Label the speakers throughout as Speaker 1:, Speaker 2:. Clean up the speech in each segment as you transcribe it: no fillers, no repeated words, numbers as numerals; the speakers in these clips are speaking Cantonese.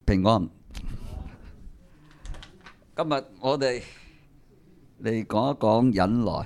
Speaker 1: 平安。今日我哋嚟講一講忍耐。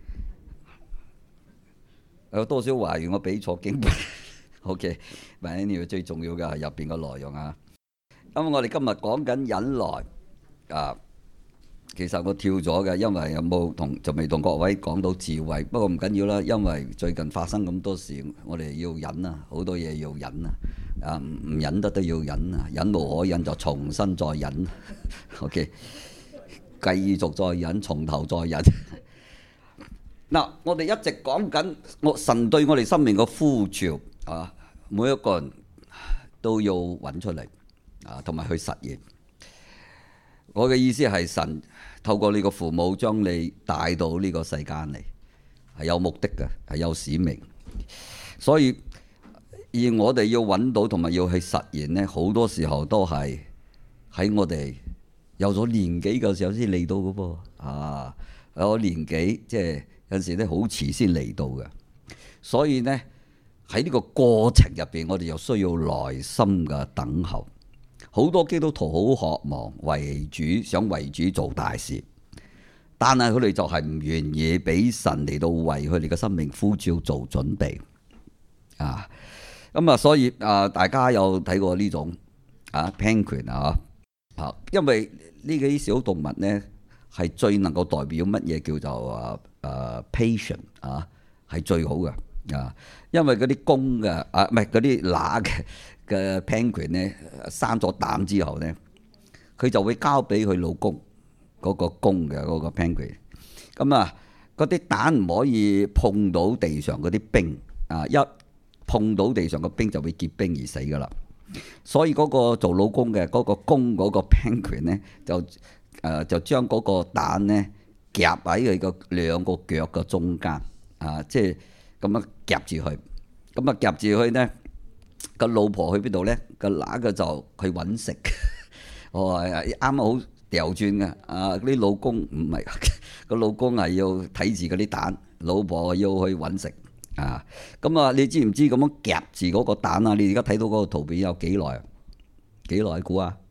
Speaker 1: 有多少懷疑我俾錯經文？OK， 但係呢個最重要嘅係入邊嘅內容啊。咁我哋今日講緊忍耐啊。其實我跳咗嘅，因為就未同各位講到智慧。不過唔緊要啦，因為最近發生咁多事，我哋要忍啊，好多嘢要忍啊。唔忍得都要忍啊，忍無可忍就重新再忍。OK， 繼續再忍，從頭再忍。嗱，我哋一直講緊神對我哋生命嘅呼召啊，每一個人都要揾出嚟啊，同埋去實現。我嘅意思係神透過你個父母將你帶到呢個世間嚟，係有目的嘅，係有使命。所以而我哋要揾到同埋要去實現呢，好多時候都係喺我哋有咗年紀嘅時候先嚟到嘅噃。啊，有年紀即係有陣時咧好遲先嚟到嘅。所以呢，喺呢個過程入邊，我哋又需要耐心嘅等候。好多基督徒好渴望為主，想為主做大事，但係佢哋就係唔願意俾神嚟到為佢哋嘅生命呼召做準備啊。咁啊，所以啊，大家有睇過呢種penguin 啊，因為呢啲小動物呢係最能夠代表乜嘢叫做patient 啊，係最好嘅啊。因為嗰啲公嘅唔係嗰啲乸嘅 penguin 呢，生咗蛋之後呢，佢就會交俾佢老公嗰個公嘅嗰個 penguin。咁啊，嗰啲蛋唔可以碰到地上嗰啲冰啊，一碰到地上嘅冰就會結冰而死噶啦。所以嗰個做老公嘅嗰個公嗰個 penguin 呢，就將嗰個蛋呢夾喺佢個兩個腳嘅中間啊，即係咁樣夾住佢。咁啊夾住佢呢，個老婆去邊度呢？個乸嘅就去揾食。我話啱啱好調轉嘅啊！啲老公唔係個老公係要睇住嗰啲蛋，老婆要去揾食啊！咁啊，你知唔知咁樣夾住嗰個蛋啊？你而家睇到嗰個圖片有幾耐？幾耐估啊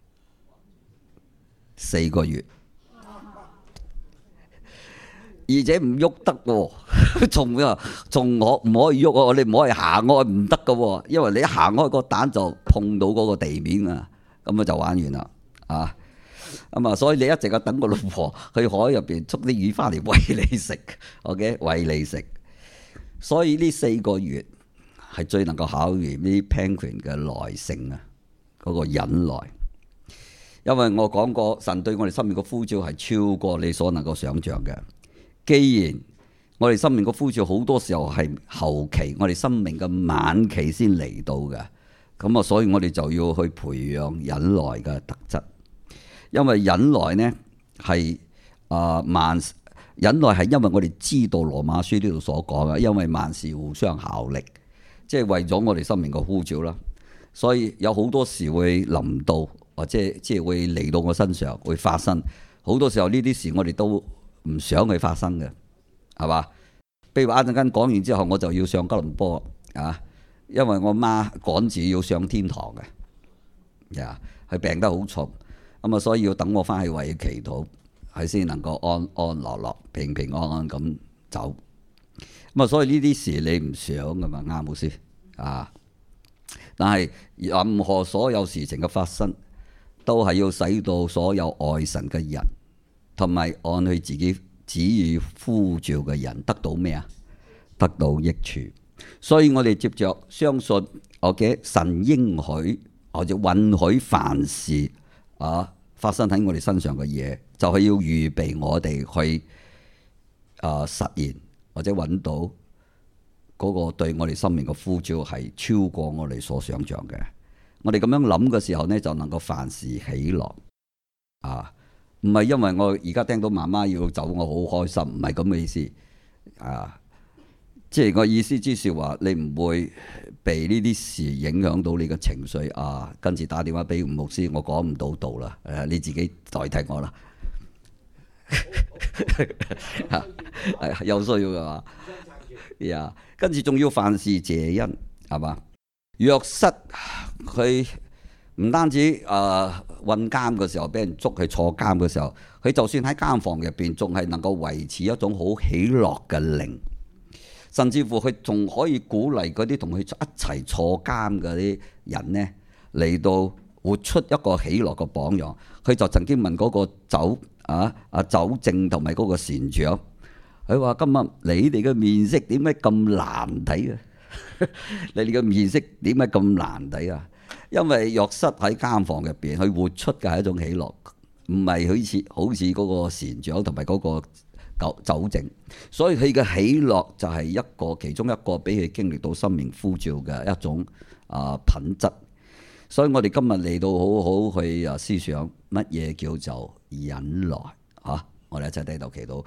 Speaker 1: ？4個月，而且唔喐得喎，仲唔可以喐啊？你唔可以行開唔得噶喎，因為你一行開個蛋就碰到嗰個地面啊，咁啊就玩完啦啊！咁啊，所以你一直啊等個老婆去海入邊捉啲魚翻嚟餵你食 ，OK， 餵你食。所以呢4個月係最能夠考驗呢啲 penguin 嘅耐性啊，嗰個忍耐。因為我講過，神對我哋生命嘅呼召係超過你所能夠想象嘅。既然我哋生命嘅呼召好多時候係後期，我哋生命嘅晚期先嚟到嘅，咁啊，所以我哋就要去培養忍耐嘅特質。因為忍耐呢係忍耐係因為我哋知道羅馬書呢度所講嘅，因為萬事互相效力，即係為咗我哋生命嘅呼召啦。所以有好多時會臨到，或者即係會嚟到我身上會發生。好多時候呢啲事我哋都唔想佢發生嘅，係嘛？譬如話一陣間講完之後，我就要上吉隆坡啊，因為我媽趕住要上天堂嘅，佢病得好重。咁啊，所以要等我翻去為佢祈禱，佢先能夠安安樂樂、平平安安咁走。咁啊，所以呢啲事你唔想噶嘛，啱冇先啊？但係任何所有事情嘅發生，都係要使到所有愛神嘅人，同埋按佢自己旨意呼召嘅人得到咩啊？得到益處。所以我哋接着相信神應許或者允許凡事發生喺我哋身上嘅嘢，就係要預備我哋去實現或者揾到嗰個對我哋生命嘅呼召係超過我哋所想象嘅。我哋咁樣諗嘅時候呢，就能夠凡事喜樂啊！唔係因為我而家聽到媽媽要走，我好開心，唔係咁嘅意思啊！即係個意思之係話，你唔會被呢啲事影響到你嘅情緒啊！跟住打電話俾吳牧師，我講唔到道啦，你自己代替我啦。有需要嘅嘛？跟住仲要凡事謝恩，係嘛？約瑟佢唔單止困監嘅時候俾人捉去坐監嘅時候，佢就算喺監房入邊，仲係能夠維持一種好喜樂嘅靈，甚至乎佢仲可以鼓勵嗰啲同佢一齊坐監嗰啲人呢，嚟到活出一個喜樂嘅榜樣。佢就曾經問嗰個酒政同埋嗰個船長，佢話：今日你哋嘅面色點解咁難睇啊？你哋嘅面色點解咁難睇啊？因為約瑟喺監房入邊，佢活出嘅係一種喜樂，唔係好似嗰個船長同埋嗰個酒政，所以佢嘅喜樂就係其中一個俾佢經歷到生命呼召嘅一種品質。所以我哋今日嚟到好好去思想乜嘢叫做忍耐嚇，我哋一齊低頭祈禱。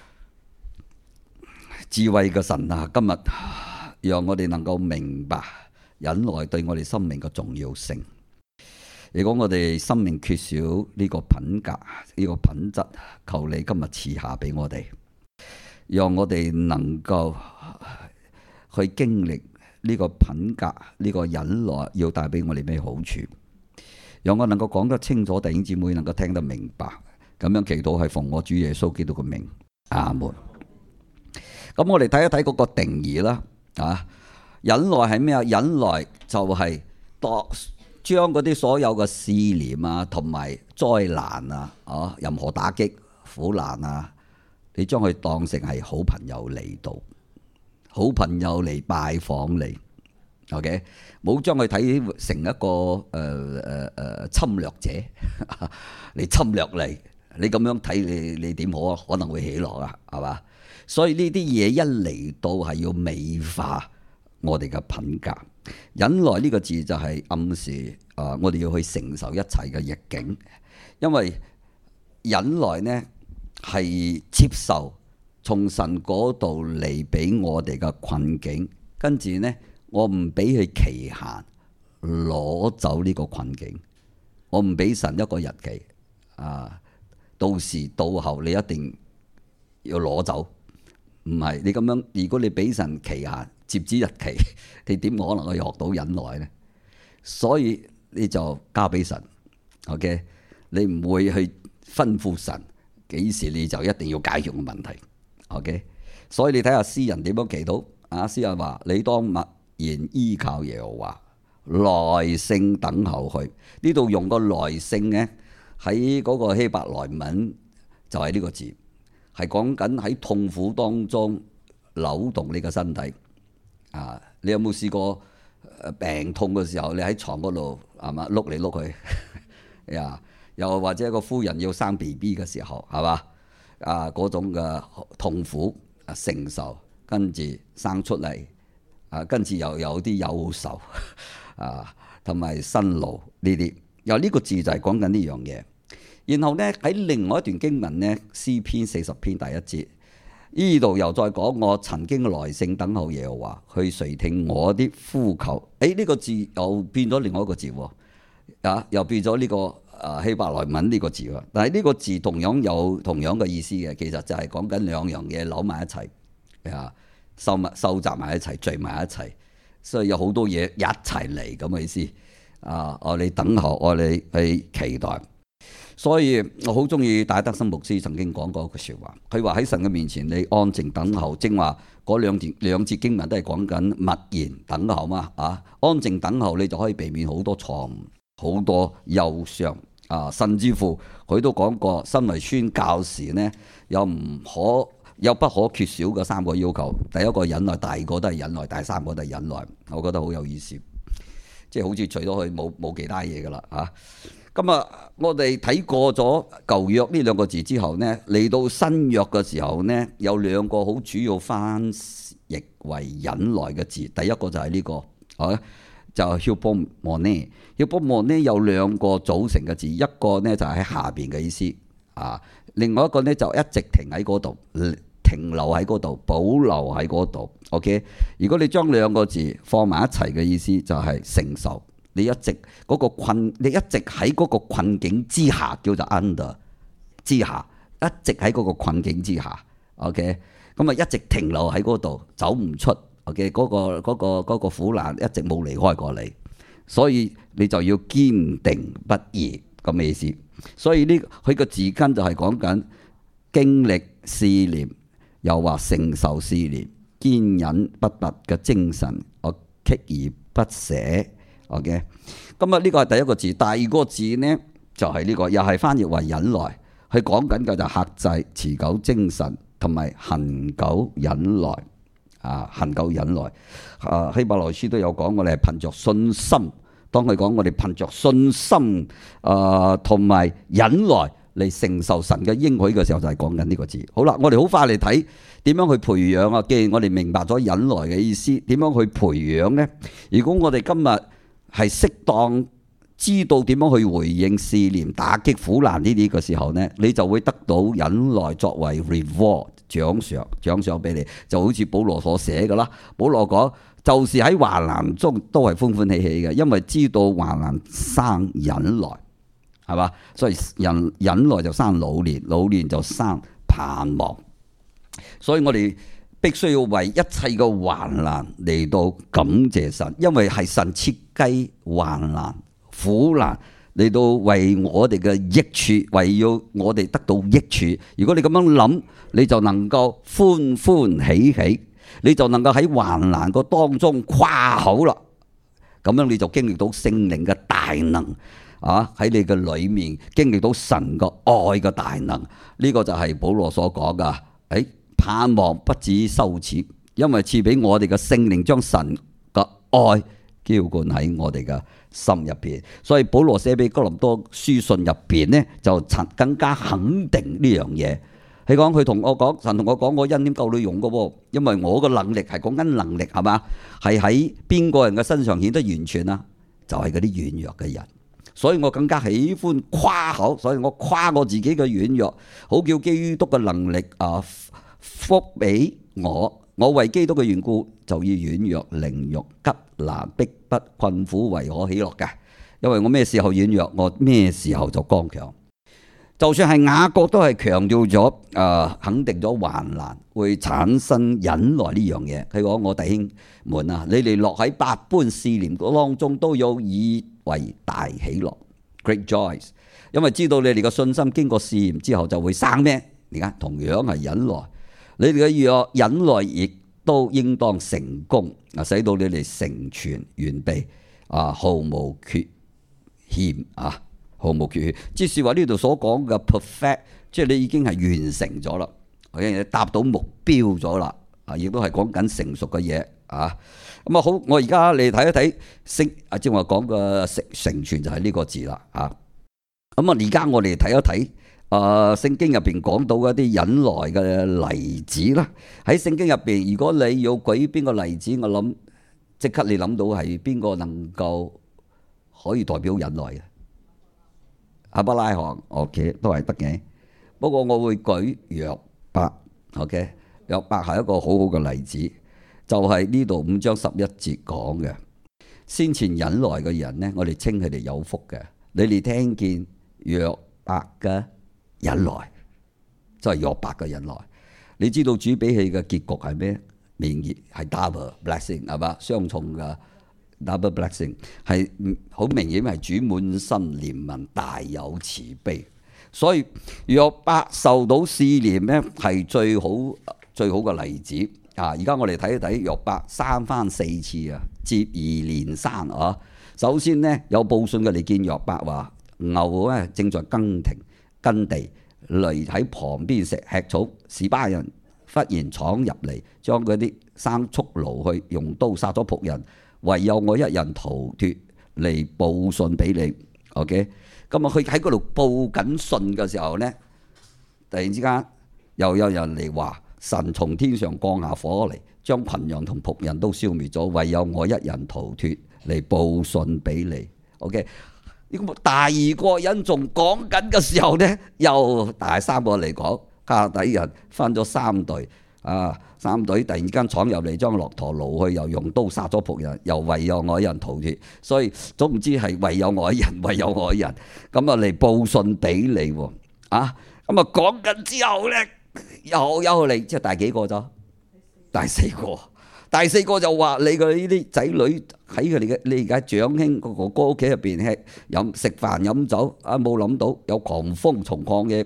Speaker 1: 智慧嘅神啊，今日讓我哋能夠明白忍耐對我哋生命嘅重要性。如果我哋生命缺少呢個品格、呢個品質，求你今日賜下俾我哋，讓我哋能夠去經歷呢個品格、呢個忍耐要帶俾我哋咩好處，讓我能夠講得清楚，弟兄姊妹能夠聽得明白。咁樣祈禱係奉我主耶穌基督嘅名，阿門。咁我哋睇一睇嗰個定義啦。忍耐係咩啊？忍耐就係將嗰啲所有嘅試煉啊，同埋災難啊，任何打擊、苦難啊，你將佢當成係好朋友嚟到，好朋友嚟拜訪你。OK， 冇將佢睇成一個侵略者嚟侵略你。你咁樣睇你點可能會喜樂啊？係嘛？所以呢啲嘢一嚟到係要美化我哋嘅品格。忍耐呢個字就係暗示我哋要去承受一切嘅逆境，因為忍耐呢係接受從神嗰度嚟俾我哋嘅困境，跟住呢我唔俾佢期限攞走呢個困境，我唔俾神一個日期到時到後你一定要攞走。唔係你咁樣，如果你俾神期限截止日期，你點可能去學到忍耐呢？所以你就交俾神 ，OK？ 你唔會去吩咐神幾時你就一定要解決個問題 ，OK？ 所以你睇下詩人點樣祈禱啊？詩人話：你當默然依靠耶和華，耐性等候佢。呢度用個耐性呢，喺嗰個希伯來文就係呢個字。係講緊喺痛苦當中扭動你個身體你有冇試過病痛嘅時候，你喺床嗰度係嘛碌嚟碌去又或者個夫人要生 BB 嘅時候係嘛嗰種嘅痛苦承受，跟住生出嚟跟住又有啲憂愁同埋辛勞呢啲，由呢個字就係講緊呢樣嘢。然後呢，喺另外一段經文呢，詩篇40篇第1節，呢度又再講：我曾經耐性等候耶和華，去垂聽我啲呼求。呢個字又變咗另外一個字又變咗呢個希伯來文呢個字喎。但係呢個字同樣有同樣嘅意思嘅，其實就係講緊兩樣嘢扭埋一齊收集埋一齊，聚埋一齊，所以有好多嘢一齊嚟咁嘅意思我哋等候，我哋去期待。所以我好中意戴德生牧師曾經講過一句說話，佢話喺神嘅面前你安靜等候，正話嗰兩節經文都係講緊默然等候嘛安靜等候你就可以避免好多錯誤、好多憂傷甚至乎佢都講過，身為宣教士呢，有不可缺少嘅3個要求，第一個忍耐，第二個都係忍耐，第三個都係忍耐。我覺得好有意思，即係好似除咗佢冇其他嘢噶啦咁我哋睇過咗舊約呢2個字之後呢，嚟到新約嘅時候呢，有2個好主要翻譯為忍耐嘅字。第一個就係呢個就係 hupomone。hupomone 有2個組成嘅字，一個呢就喺下邊嘅意思另外一個呢就一直停喺嗰度，停留喺嗰度，保留喺嗰度。OK， 如果你將2個字放埋一齊嘅意思就係承受。你一直喺嗰個困境之下，叫做 under 之下，一直喺嗰個困境之下 ，OK， 咁一直停留喺嗰度，走唔出 ，OK， 嗰個苦難一直冇離開過你，所以你就要堅定不移咁嘅意思。所以呢，佢個字根就係講緊經歷試煉，又話承受試煉，堅忍不拔嘅精神，我鍥而不捨。OK， 咁啊呢個係第一個字，第二個字呢就係呢個，又係翻譯為忍耐。佢講緊嘅就係克制、持久精神同埋恆久忍耐。恆久忍耐。希伯來書都有講，我哋係憑着信心。當佢講我哋憑着信心同埋忍耐嚟承受神嘅應許嘅時候，就係講緊呢個字。好啦，我哋好快嚟睇點樣去培養啊。既然我哋明白咗忍耐嘅意思，點樣去培養呢？如果我哋今日係適當知道點樣去回應試煉、打擊苦難呢啲嘅時候呢，你就會得到忍耐作為 reward 獎賞俾你。就好似保羅所寫嘅啦，保羅講就是喺患難中都係歡歡喜喜嘅，因為知道患難生忍耐，係嘛？所以忍耐就生老練，老練就生盼望。所以我哋必須要為一切嘅患難嚟到感謝神，因為係神設計患難苦難嚟到為我哋嘅益處，為要我哋得到益處。如果你咁樣諗，你就能夠歡歡喜喜，你就能夠喺患難個當中誇口啦。咁樣你就經歷到聖靈嘅大能喺你嘅裏面，經歷到神嘅愛嘅大能。呢個就係保羅所講噶。盼望不至於羞恥，因為賜俾我哋嘅聖靈將神嘅愛澆灌喺我哋嘅心入邊。所以保羅寫俾哥林多書信入邊呢，就更加肯定呢樣嘢。佢講，佢同我講，神同我講，我恩典夠你用嘅喎，因為我嘅能力係講緊能力，係嘛？係喺邊個人嘅身上顯得完全啊？就係嗰啲軟弱嘅人。所以我更加喜歡誇口，所以我誇我自己嘅軟弱，好叫基督嘅能力福俾我。我為基督嘅緣故，就以軟弱、凌辱、急難、逼迫、困苦為可喜樂嘅。因為我咩時候軟弱，我咩時候就剛強。就算係雅各都係強調咗肯定咗患難會產生忍耐呢樣嘢。佢講，我弟兄們啊，你哋落喺百般試煉當中，都要以為大喜樂 ，great joys， 因為知道你哋嘅信心經過試驗之後就會生咩？而家同樣係忍耐。你哋嘅忍耐亦都應當成功，使到你哋成全完備，毫無缺欠毫無缺欠。即係話呢度所講嘅 perfect， 即係你已經係完成咗啦，已經達到目標咗啦，亦都係講緊成熟嘅嘢咁啊好，我而家你睇一睇正話講嘅成全就係呢個字啦咁而家我哋睇一睇。聖經入邊講到一啲忍耐嘅例子啦。喺聖經入邊，如果你要舉邊個例子，我諗即刻你諗到係邊個能夠可以代表忍耐嘅？亞伯拉罕 ，OK 都係得嘅。不過我會舉約伯 ，OK 約伯係一個好好嘅例子，就係呢度5章11節講嘅。先前忍耐嘅人呢，我哋稱佢哋有福嘅。你哋聽見約伯嘅忍耐，就係約伯嘅忍耐。你知道主俾佢嘅結局係咩？明顯係 double blessing 係嘛？雙重嘅 double blessing 係好明顯係主滿心憐憫，大有慈悲。所以約伯受到試煉咧，係最好嘅例子而家我哋睇一睇約伯生翻4次接二連三首先呢，有報信嘅嚟見約伯話牛咧正在耕地嚟喺旁邊吃草，示巴人忽然闖入嚟，將嗰啲牲畜擄去，用刀殺咗僕人，唯有我一人逃脫嚟報信俾你。OK， 咁佢喺嗰度報緊信嘅時候呢，突然之間又有人嚟話神從天上降下火嚟，將群羊同僕人都消滅咗，唯有我一人逃脫嚟報信俾你。OK。呢個第二個人仲講緊嘅時候呢，又第三個嚟講，迦勒底人分咗3隊，3隊突然間闖入嚟，將駱駝擄去，又用刀殺咗僕人，又唯有我一人逃脫。所以總唔知係唯有我一人，唯有我一人咁嚟報信俾你喎。咁講緊之後呢，又嚟，即係第幾個咗？第4個。 第四個就話你嘅呢啲仔女喺佢哋嘅你而家長兄個哥哥屋企入邊食飯飲酒啊，冇諗到有狂風從曠嘅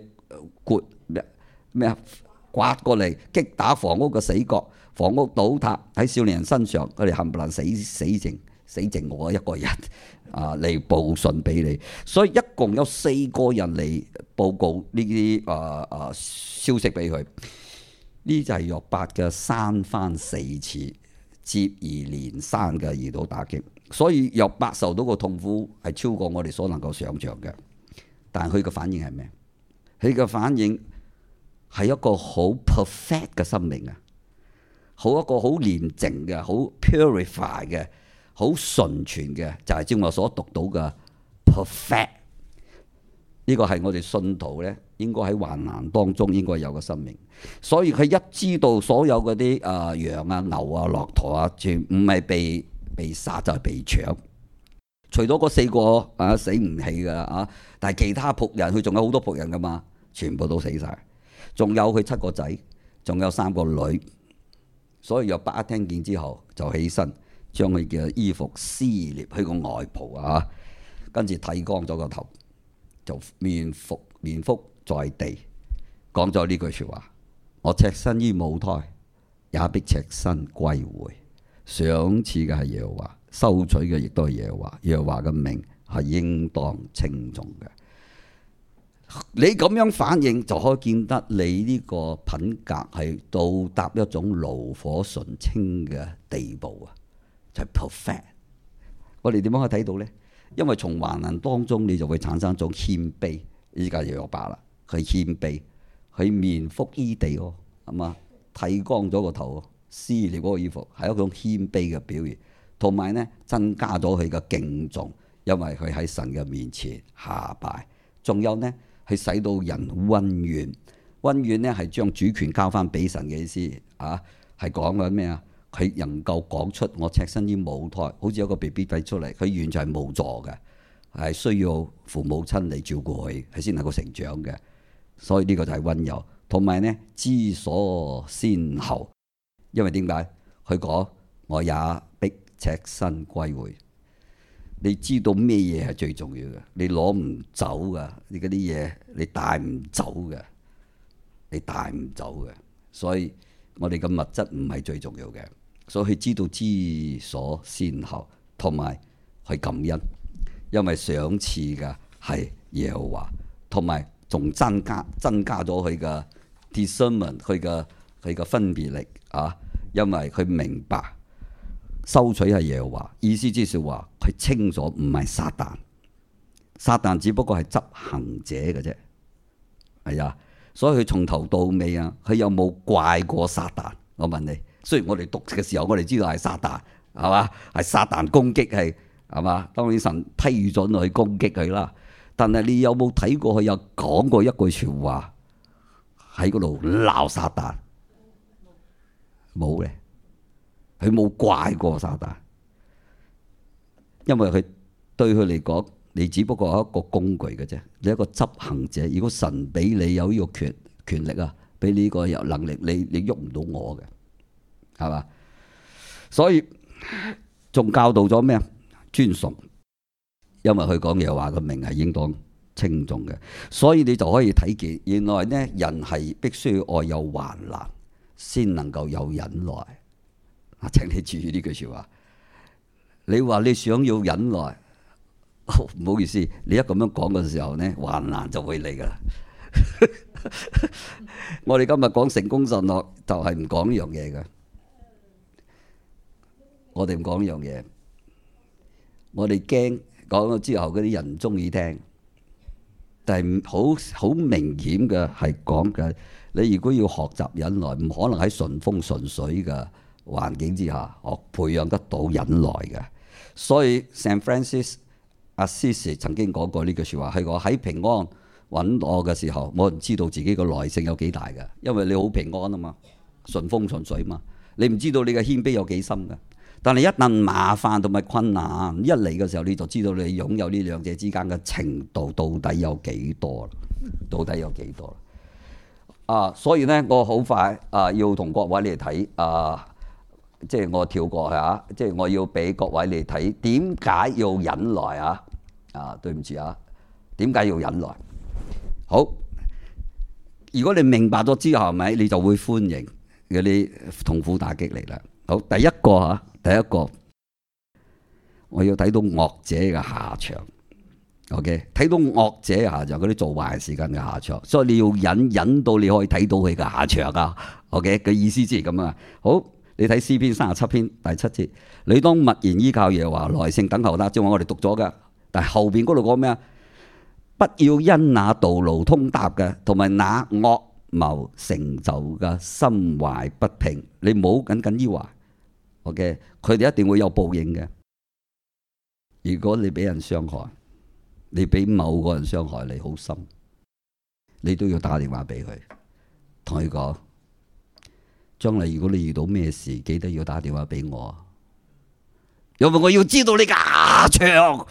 Speaker 1: 刮過嚟擊打房屋嘅死角，房屋倒塌喺少年人身上，佢哋冚唪唥死剩我一個人啊嚟報信俾你，所以一共有4個人嚟報告呢啲消息俾佢。呢就係約伯嘅3番4次接二連三嘅遇到打擊，所以約伯受到個痛苦係超過我哋所能夠想象嘅。但係佢嘅反應係咩？佢嘅反應係一個好 perfect 嘅生命啊，一個好廉淨嘅、好 purify 嘅、好純全嘅，就係正話所讀到嘅 perfect。呢個係我哋信徒咧，應該喺患難當中應該有個生命。所以佢一知道所有嗰啲羊啊、牛啊、駱駝啊，全唔係被殺就係被搶。除咗嗰4個死唔起㗎，但係其他僕人佢仲有好多僕人㗎嘛，全部都死晒。仲有佢7個仔，仲有3個女。所以約伯一聽見之後就起身，將佢嘅衣服撕裂佢個外袍跟住剃光咗個頭，就面伏在地，講咗呢句說話：我赤身於母胎，也必赤身歸回。賞賜嘅係耶和華，收取嘅亦都係耶和華。耶和華嘅名係應當稱頌嘅。你咁樣反應就可以見得你呢個品格係到達一種爐火純青嘅地步就係 perfect。我哋點樣可以睇到呢？因為從患難當中你就會產生一種謙卑。依家約伯啦，佢謙卑，佢面伏於地係嘛，剃光咗個頭，撕裂嗰個衣服，係一種謙卑嘅表現，同埋呢增加咗佢嘅敬重，因為佢喺神嘅面前下拜。仲有呢，係使到人溫軟，溫軟呢係將主權交翻俾神嘅意思係講緊咩啊？佢能夠講出我赤身於母胎，好似有個 BB 仔出嚟，佢完全係無助嘅，係需要父母親嚟照顧佢，係先能夠成長嘅。所以呢個就係溫柔，同埋呢知所先後。因為點解？佢講我也必赤身歸回。你知道咩嘢係最重要嘅？你攞唔走噶，你嗰啲嘢你帶唔走嘅，你帶唔走嘅。所以我哋嘅物質唔係最重要嘅。所以佢知道知所先後，同埋去感恩，因為賞賜嘅係耶和華，同埋仲增加咗佢嘅 discernment， 佢嘅分別力因為佢明白收取係耶和華，意思即是話佢清楚唔係撒旦，撒旦只不過係執行者嘅啫，係啊，所以佢從頭到尾佢有冇怪過撒旦？我問你。雖然我哋讀嘅時候，我哋知道係撒旦，係嘛？係撒旦攻擊係嘛？當然神批准去攻擊佢啦。但係你有冇睇過佢有講過一句說話喺嗰度鬧撒旦？冇咧，佢冇怪過撒旦，因為佢對佢嚟講，你只不過係一個工具嘅啫，你一個執行者。如果神俾你有呢個權力俾你呢個有能力，你喐唔到我嘅。係嘛？所以仲教導咗咩？尊崇，因為佢講耶和華嘅名係應當稱頌嘅。所以你就可以睇見，原來呢人係必須要愛有患難，先能夠有忍耐。請你注意呢句說話。你話你想要忍耐，唔好意思，你一咁樣講嘅時候呢，患難就會嚟噶啦。我哋今日講成功神學，就係唔講呢樣嘢嘅。我哋唔講呢樣嘢，我哋驚講咗之後嗰啲人唔中意聽，但係好明顯嘅係講嘅，你如果要學習忍耐，唔可能喺順風順水嘅環境之下學培養得到忍耐嘅。所以 Saint Francis Assisi 曾經講過呢句說話，係話喺平安穩妥嘅時候，我唔知道自己個耐性有幾大嘅，因為你好平安啊嘛，順風順水嘛，你唔知道你嘅謙卑有幾深嘅。但係一旦麻煩同埋困難一嚟嘅時候，你就知道你擁有呢兩者之間嘅程度到底有幾多啦？到底有幾多啦？所以呢，我好快要同各位嚟睇即係我跳過嚇，即係我要俾各位你睇點解要忍耐啊！對唔住啊，點解要忍耐？好，如果你明白咗之後，係咪你就會歡迎嗰啲痛苦打擊嚟啦？好，第一個，我要睇到惡者嘅下場。OK， 睇到惡者嘅下場，嗰啲做壞事間嘅下場，所以你要忍到你可以睇到佢嘅下場啊。OK， 嘅意思即係咁啊。好，你睇詩篇37篇第7節，你當默然依靠耶和華，耐性等候啦。即係話我哋讀咗噶，但係後邊嗰度講咩啊？不要因那道路通達嘅，同埋那惡謀成就嘅心懷不平，你唔好耿耿於懷。OK， 佢哋一定會有報應嘅。如果你俾人傷害，你俾某個人傷害你好深，你都要打電話俾佢，同佢講，將來如果你遇到咩事，記得要打電話俾我，因為我要知道你嘅下場。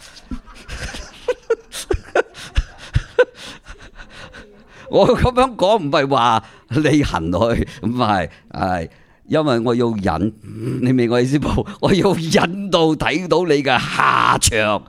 Speaker 1: 我咁樣講唔係話你行去，唔係，係因為我要忍，你明我意思冇？我要忍到睇到你嘅下場。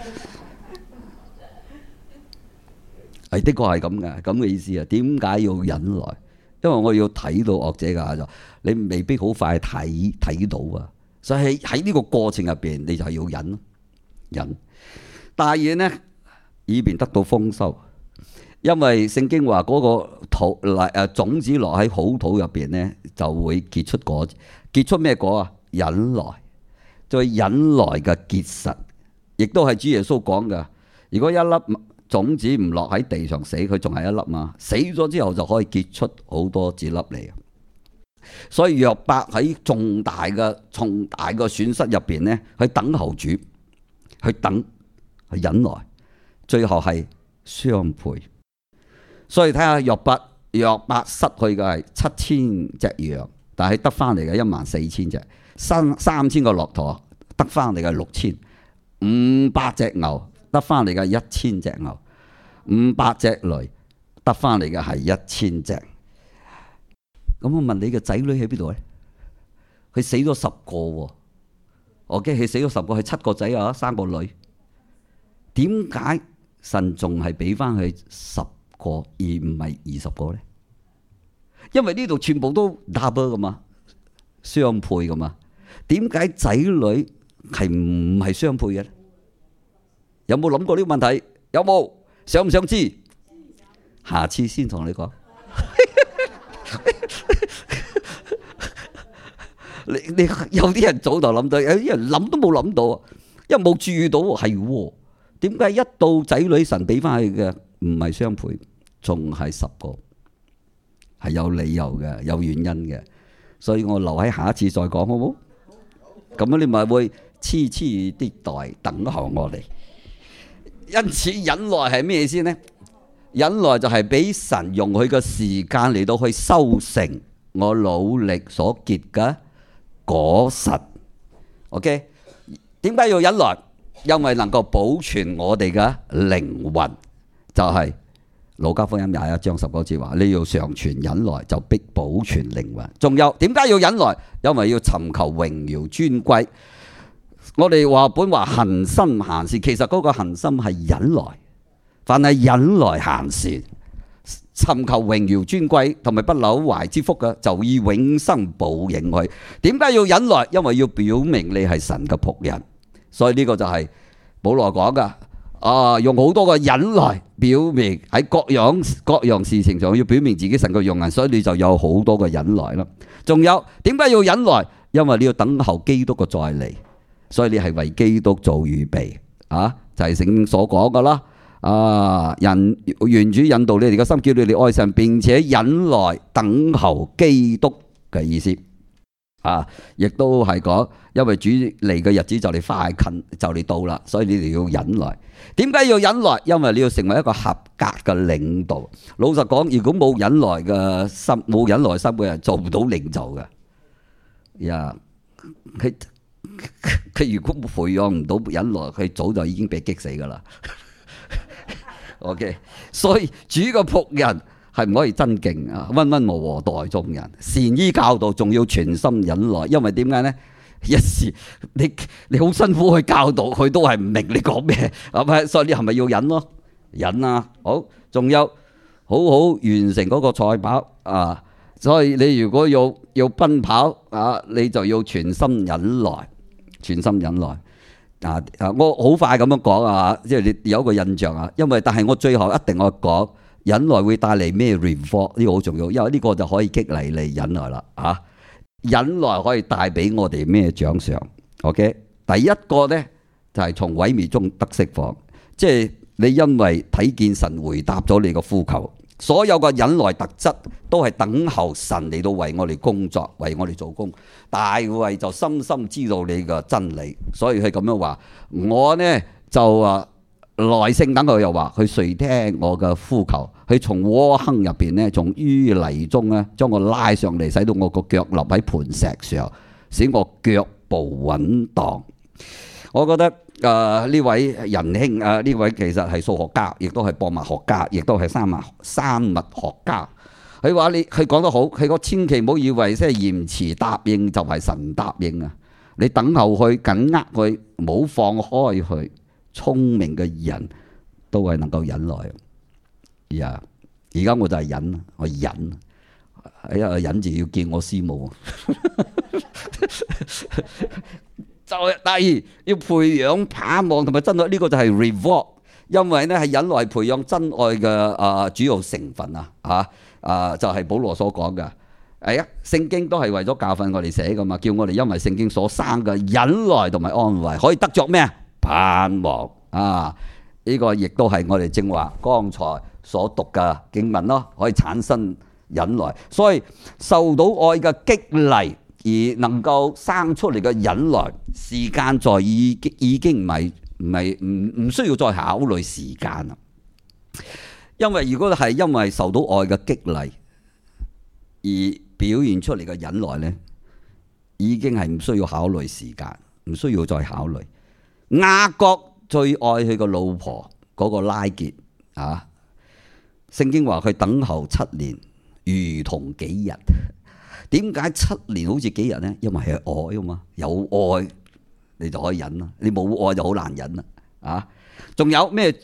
Speaker 1: 係的確係咁嘅，咁嘅意思啊？點解要忍耐？因為我要睇到惡者嘅下場，你未必好快睇到啊。所以喺呢個過程入邊，你就係要忍。大嘢呢，以便得到豐收。因為聖經話嗰個種子落喺好土入邊呢，就會結出果子。結出咩果啊？忍耐，再忍耐嘅結實，亦都係主耶穌講嘅。如果一粒種子唔落喺地上死，佢仲係一粒嘛？死咗之後就可以結出好多子粒嚟。所以約伯喺重大嘅損失入邊呢，去等候主，去忍耐，最後係雙倍。所以睇下約伯失去嘅係7000隻羊，但係得翻嚟嘅14000隻，3000個駱駝得翻嚟嘅6500隻牛得翻嚟嘅1000隻牛，500隻驢得翻嚟嘅係1000隻。咁我問你嘅仔女喺邊度咧？佢死咗10個喎，我驚佢死咗10個，係7個仔啊，3個女。點解神仲係俾翻佢10個而唔係20個咧？因為呢度全部都 double 噶嘛，雙倍噶嘛。點解仔女係唔係雙倍嘅咧？有冇諗過呢個問題？有冇？想唔想知？下次先同你講。你有啲人早就諗到，有啲人諗都冇諗到，因為冇注意到係。點解一到仔女神俾翻佢嘅唔係雙倍，仲係10個？係有理由嘅，有原因嘅。所以我留喺下一次再講，好唔好？咁樣你咪會痴痴啲待等候我哋。因此忍耐係咩意思呢？忍耐就係俾神用佢嘅時間嚟到去收成我努力所結嘅果實。OK， 點解要忍耐？因為能夠保存我哋嘅靈魂，就係路加福音21章19節話：你要常存忍耐，就必保存靈魂。仲有點解要忍耐？因為要尋求榮耀尊貴。我哋話本話恒心閒事，其實嗰個恒心係忍耐。凡係忍耐閒事，尋求榮耀尊貴同埋不朽壞之福嘅，就以永生報應佢。點解要忍耐？因為要表明你係神嘅僕人。所以呢個就係保羅講噶，用好多個忍耐表明喺各樣事情上要表明自己神嘅用人，所以你就有好多個忍耐啦。仲有點解要忍耐？因為你要等候基督嘅再嚟，所以你係為基督做預備就係聖經所講噶啦。願主引導你哋嘅心，叫你哋愛神，並且忍耐等候基督嘅意思。亦都係講，因為主嚟嘅日子就嚟快近，就嚟到啦，所以你哋要忍耐。點解要忍耐？因為你要成為一個合格嘅領導。老實講，如果冇忍耐嘅心，冇忍耐心嘅人，做唔到領袖嘅。佢如果培養唔到忍耐，佢早就已經被激死噶啦。OK， 所以主嘅僕人係唔可以真敬啊，溫溫和和待眾人，善於教導，仲要全心忍耐。因為點解咧？一時你好辛苦去教導佢，都係唔明你講咩，係咪？所以你係咪要忍咯？忍啊！好，仲有好好完成嗰個賽跑啊！所以你如果要奔跑啊，你就要全心忍耐，全心忍耐。我好快咁樣講啊，即係你有一個印象啊。但係我最後一定我講忍耐會帶嚟咩 reward， 呢個好重要，因為呢個就可以激勵你忍耐啦。忍耐可以帶俾我哋咩獎賞 ？OK， 第一個呢，就係從毀滅中得釋放，即係你因為睇見神回答咗你個呼求，所有嘅忍耐特質都係等候神嚟到為我哋工作，為我哋做工。大衛就深深知道你嘅真理，所以佢咁樣話：我呢就耐性等佢，又話佢垂聽我嘅呼求，佢從窩坑入邊呢，從淤泥中呢，將我拉上嚟，使到我個腳立喺磐石上，使我腳步穩當。我覺得呢位仁兄呢位其實係數學家，亦都係博物學家，亦都係生物學家。佢話佢講得好，佢講千祈唔好以為即係延遲答應就係神答應啊！你等候佢，緊握佢，唔好放開佢。聰明嘅人都係能夠忍耐。而家我就係忍，我忍。忍住要見我師母。就係第二，要培養盼望同埋真愛，呢個就係 reward。因為咧係忍耐培養真愛嘅主要成分就係保羅所講嘅。聖經都係為咗教訓我哋寫噶嘛，叫我哋因為聖經所生嘅忍耐同埋安慰，可以得着咩啊？盼望呢個亦都係我哋正話剛才所讀嘅經文咯，可以產生忍耐。所以受到愛嘅激勵而能夠生出嚟嘅忍耐，時間在已經唔需要再考慮時間啦。因為如果係因為受到愛嘅激勵而表現出嚟嘅忍耐呢，已經係唔需要考慮時間，唔需要再考慮。雅各最愛佢個老婆嗰個拉結聖經話佢等候7年如同幾日。點解7年好似幾日呢？因為係愛啊嘛，有愛你就可以忍啦，你冇愛就好難忍啦。仲有咩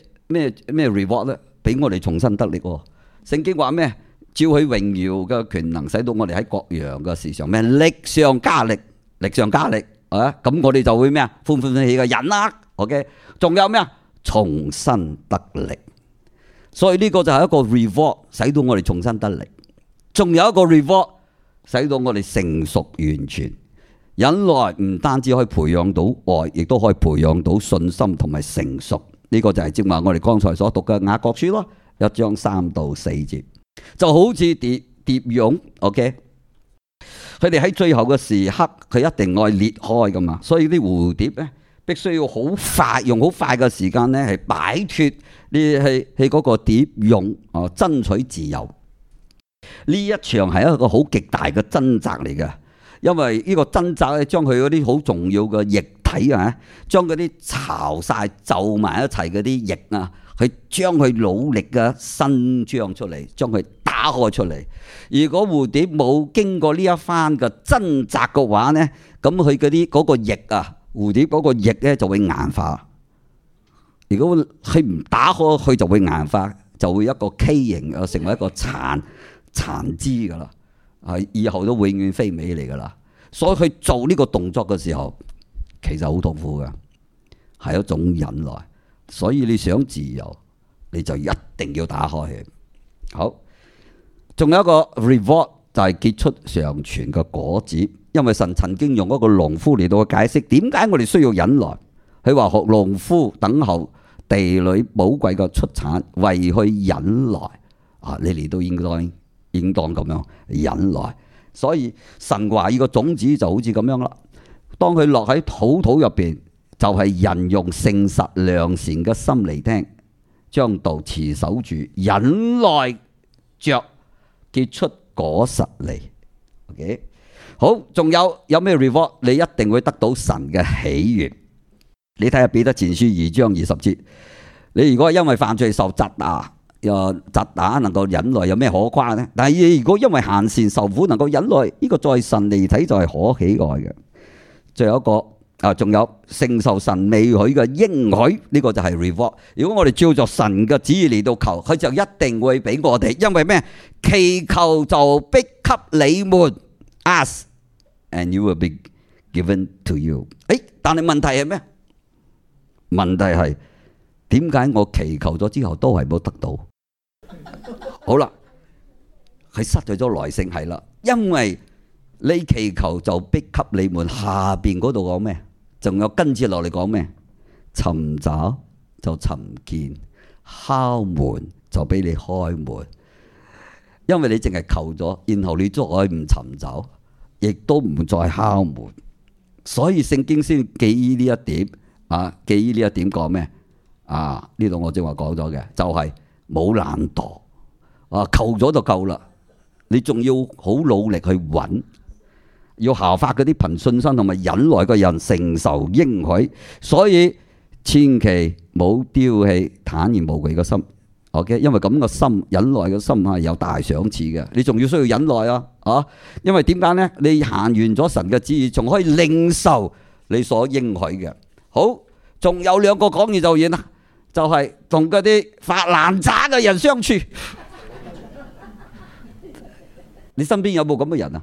Speaker 1: reward 咧？俾我哋重新得力。聖經話咩？照佢榮耀嘅權能，使到我哋喺各樣嘅事上咩？力上加力，力上加力。咁我哋就會咩啊？歡歡喜喜嘅忍啦。OK， 仲有咩啊？重新得力。所以呢個就係一個 reward， 使到我哋重新得力。仲有一個 reward， 使到我哋成熟完全。忍耐唔單止可以培養到愛，亦都可以培養到信心同埋成熟。呢個就係正話我哋剛才所讀嘅雅各書咯，1章3到4節，就好似蝶蛹 ，OK， 佢哋喺最後嘅時刻，佢一定愛裂開噶嘛，所以啲蝴蝶咧，必須要好快，用好快嘅時間咧，係擺脫呢係嗰個蝶蛹爭取自由。呢一場係一個好極大嘅掙扎嚟嘅，因為呢個掙扎咧，將佢嗰啲好重要嘅液體將嗰啲巢晒就埋一齊嗰啲液去將佢努力嘅伸張出嚟，將佢打開出嚟。如果蝴蝶冇經過呢一番嘅掙扎嘅話呢，咁佢嗰個液蝴蝶嗰個液咧就會硬化。如果佢唔打開，佢就會硬化，就會一個畸形，成為一個殘肢噶啦，以後都永遠非美嚟噶啦。所以佢做呢個動作嘅時候，其實好痛苦噶，係一種忍耐。所以你想自由，你就一定要打開佢。好，仲有一個 reward 就係結出常存嘅果子。因為神曾經用一個農夫嚟到解釋點解我哋需要忍耐。佢話學農夫等候地裏寶貴嘅出產，為去忍耐。你哋都應當咁樣忍耐。所以神話呢個種子就好似咁樣啦。當佢落喺土入邊，就係人用誠實良善嘅心嚟聽，將道持守住，忍耐着結出果實嚟。OK， 好，仲有咩 reward？ 你一定會得到神嘅喜悅。你睇下彼得前書2章20節，你如果因為犯罪受責責打能夠忍耐，有咩可誇呢？但係如果因為行善受苦能夠忍耐，呢個在神嚟睇就係可喜愛嘅。最後一個仲有承受神未許嘅應許，呢個就係 reward。如果我哋照着神嘅旨意嚟到求，佢就一定會俾我哋。因為咩？祈求就必給你們 ，ask and you will be given to you。但係問題係咩？問題係點解我祈求咗之後都係冇得到？好啦，係失去咗耐性係啦，因為你祈求就必給你們，下邊嗰度講咩？仲有跟住落嚟講咩？尋找就尋見，敲門就俾你開門。因為你淨係求咗，然後你再唔尋找，亦都唔再敲門，所以聖經先記呢一點記呢一點講咩？呢度我正話講咗嘅，就係冇懶惰求咗就夠啦，你仲要好努力去揾。要效法嗰啲憑信心同埋忍耐嘅人承受應許，所以千祈冇丟棄坦然無懼嘅心。OK， 因為咁嘅心，忍耐嘅心係有大賞賜嘅。你仲要需要忍耐因為點解呢？你行完咗神嘅旨意，仲可以領受你所應許嘅。好，仲有兩個講完就完啦，就係同嗰啲發爛渣嘅人相處。你身邊有冇咁嘅人啊？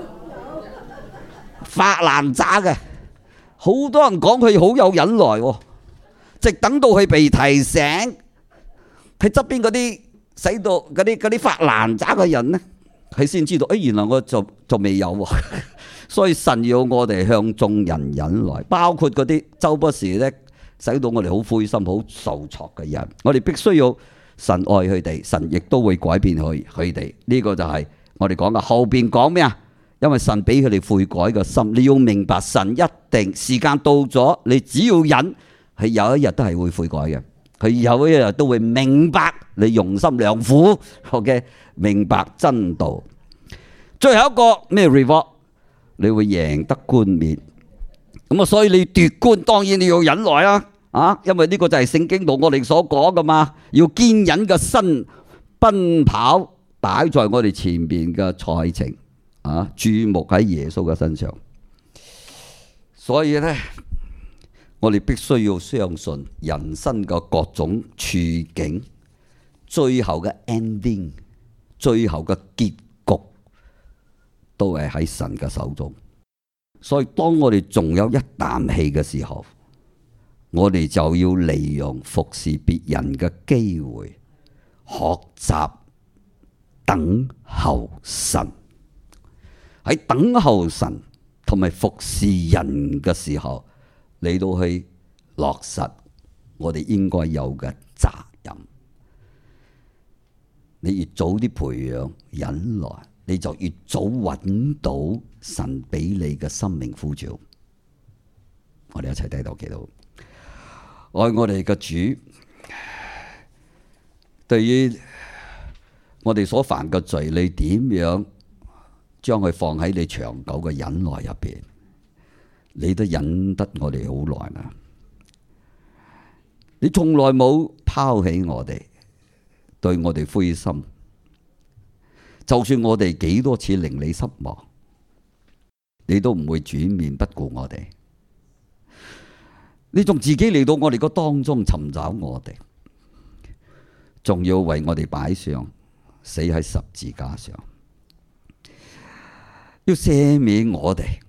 Speaker 1: 發爛渣嘅，好多人講佢好有忍耐，直等到佢被提醒，佢側邊嗰啲使到嗰啲發爛渣嘅人呢，佢先知道，原來我就未有。所以神要我哋向眾人忍耐，包括嗰啲周不時咧使到我哋好灰心、好受挫嘅人，我哋必須要神愛佢哋，神亦都會改變佢哋。呢個就係我哋講嘅。後邊講咩啊？因為神俾佢哋悔改嘅心，你要明白神一定時間到咗，你只要忍，係有一日都係會悔改嘅。佢有一日都會明白你用心良苦，OK， 明白真道。最後一個咩 reward？ 你會贏得冠冕。咁所以你奪冠當然你要忍耐啦，因為呢個就係聖經度我哋所講噶嘛，要堅忍嘅心奔跑，擺在我哋前面嘅賽程。注目喺耶穌嘅身上，所以呢，我哋必須要相信人生嘅各種處境，最後嘅 ending， 最後嘅結局，都係喺神嘅手中。所以當我哋仲有一啖氣嘅時候，我哋就要利用服侍別人嘅機會，學習等候神。喺等候神同埋服侍人嘅時候，嚟到去落實我哋應該有嘅責任。你越早啲培養忍耐，你就越早揾到神俾你嘅生命呼召。我哋一齊低頭祈禱。愛我哋嘅主，對於我哋所犯嘅罪，你點樣將佢放喺你長久嘅忍耐入邊？你都忍得我哋好耐啦，你從來冇拋棄我哋，對我哋灰心。就算我哋幾多次令你失望，你都唔會轉面不顧我哋。你仲自己嚟到我哋個當中尋找我哋，仲要為我哋擺上死喺十字架上，要赦免我哋。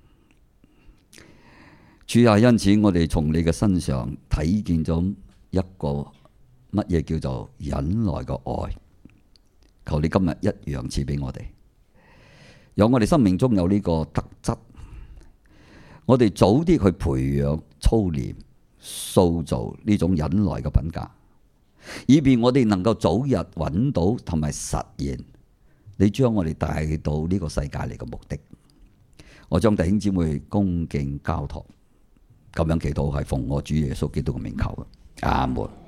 Speaker 1: 主啊，因此我哋從你嘅身上睇見咗一個乜嘢叫做忍耐嘅愛。求你今日一樣賜俾我哋，讓我哋生命中有呢個特質，我哋早啲去培養、操練、塑造呢種忍耐嘅品格，以便我哋能夠早日揾到同埋實現你將我哋帶到呢個世界嚟嘅目的。我將弟兄姊妹恭敬交託，咁樣祈禱係奉我主耶穌基督嘅名求嘅，阿門。